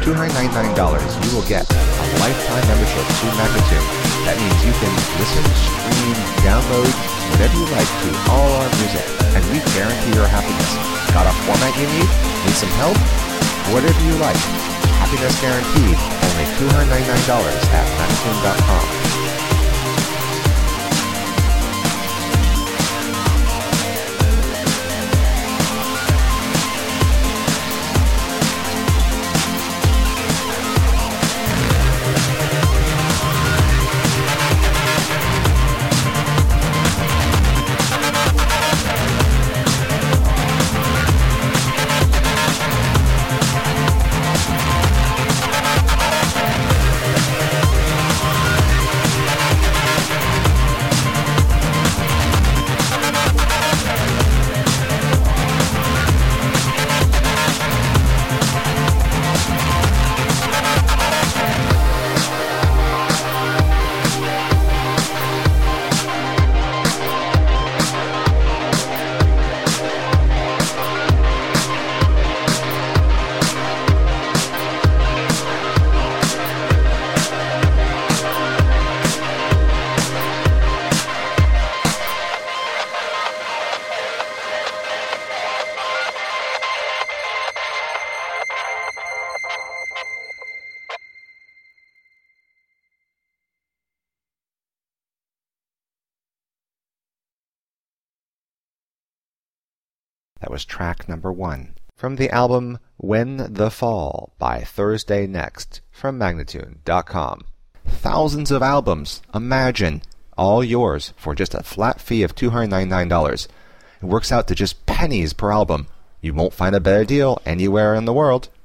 $299, you will get a lifetime membership to Magnatune. That means you can listen, stream, download, whatever you like to all our music, and we guarantee your happiness. Got a format you need? Need some help? Whatever you like. Happiness guaranteed. Only $299 at Magnatune.com. That was track number 1 from the album When the Fall by Thursday Next from Magnatune.com. Thousands of albums, imagine, all yours for just a flat fee of $299. It works out to just pennies per album. You won't find a better deal anywhere in the world.